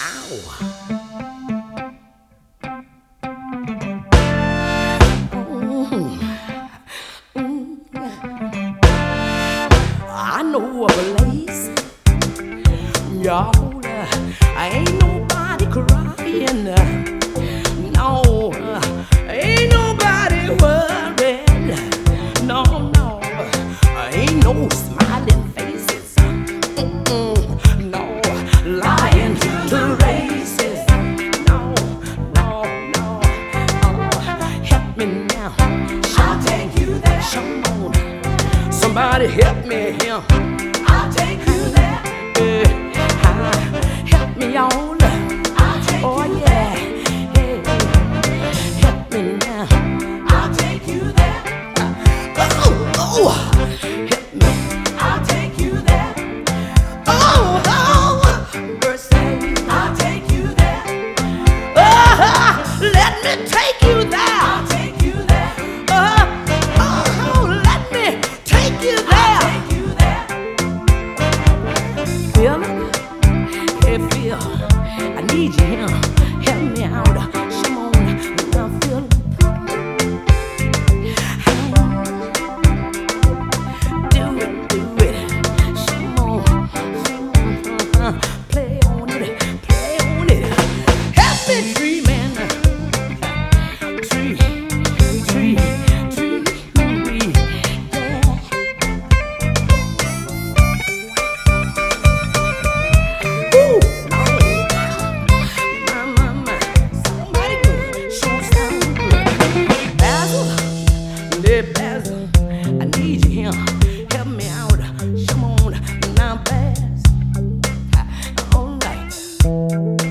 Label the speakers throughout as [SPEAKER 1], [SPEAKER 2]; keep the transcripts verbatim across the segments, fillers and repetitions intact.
[SPEAKER 1] I know a place, y'all. Ain't nobody crying. No, ain't nobody worried. No, no, ain't no smiling faces. Mm-mm. No, lying to the races. No, no, no. Oh, help me now. I'll take you there. Come on, somebody help me here.
[SPEAKER 2] I'll take you there.
[SPEAKER 1] Yeah, help me on.
[SPEAKER 2] I'll take
[SPEAKER 1] Oh
[SPEAKER 2] you
[SPEAKER 1] yeah,
[SPEAKER 2] there.
[SPEAKER 1] yeah. Help me now.
[SPEAKER 2] I'll take you there.
[SPEAKER 1] Oh, oh, help me.
[SPEAKER 2] I'll take you there.
[SPEAKER 1] Oh, oh, mercy.
[SPEAKER 2] I'll take you there.
[SPEAKER 1] Oh, let me take you there.
[SPEAKER 2] I'll take you there.
[SPEAKER 1] Oh, oh, let me take you there.
[SPEAKER 2] Take you there.
[SPEAKER 1] Feel it? Hey, feel. I need you here. Help me out. Come on, now feel it. Do it, do it. Come on, come on. Play on it, play on it. Help me dreaming. Tree, tree, tree, tree. Yeah. Ooh, Lord. My, my, my. Somebody good. Sure sound good. Basil, little Basil, I need you here. Help me out. Come on, now, Basil. All right.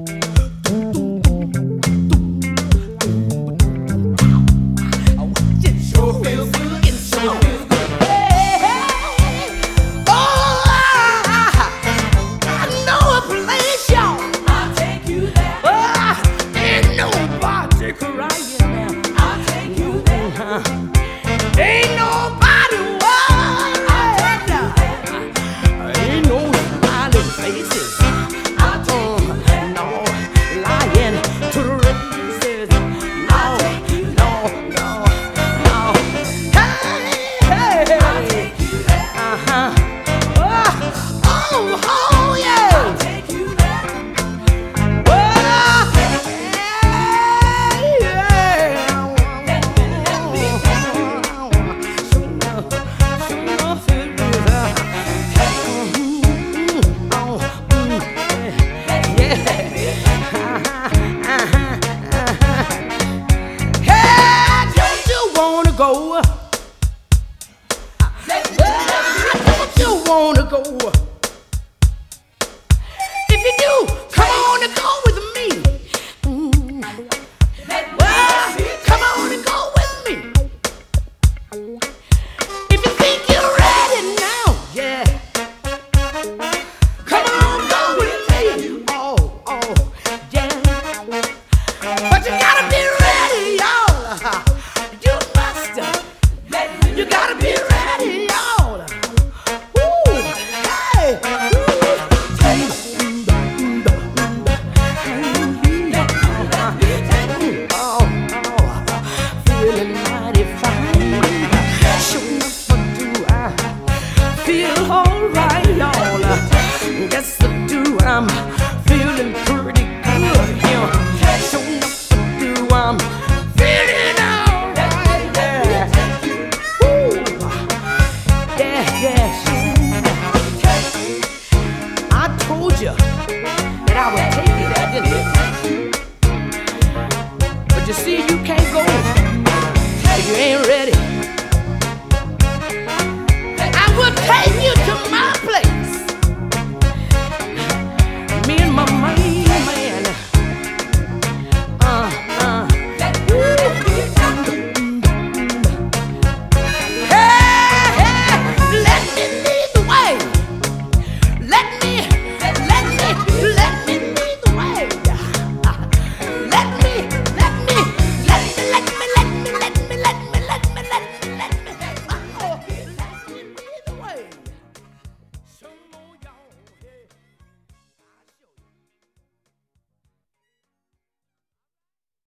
[SPEAKER 1] I want you to sure feel good and sure feel good. Hey, hey. Oh, I, I know a place, y'all.
[SPEAKER 2] I'll take you there.
[SPEAKER 1] Ah, ain't nobody crying now.
[SPEAKER 2] I'll take you there.
[SPEAKER 1] Uh-huh. Ain't nobody worried. Ain't no smiling faces.
[SPEAKER 2] I'll take you there.
[SPEAKER 1] No, lying to the races. No, no, no, no. Hey, hey,
[SPEAKER 2] I'll take you there.
[SPEAKER 1] uh-huh. Oh, oh, oh, yeah.
[SPEAKER 2] I'll take you there.
[SPEAKER 1] Oh, hey, don't you wanna go? Don't you wanna go? If you do, come on and go with me. Mm. Well, come on and go with me. If you think you're ready now, yeah. Come on, go with me. Oh, oh, yeah. But you gotta be ready, y'all. You must. You gotta be ready, y'all. Ooh, hey. Oh, oh, feeling mighty fine. Sure enough, do I feel alright, y'all. Yes, I do. I'm feeling pretty good. Yeah. Sure enough, do I'm feeling alright. Yeah. Ooh. Yeah, yeah. I told you that I would take you there, didn't I? But you see, you can't go if you ain't ready.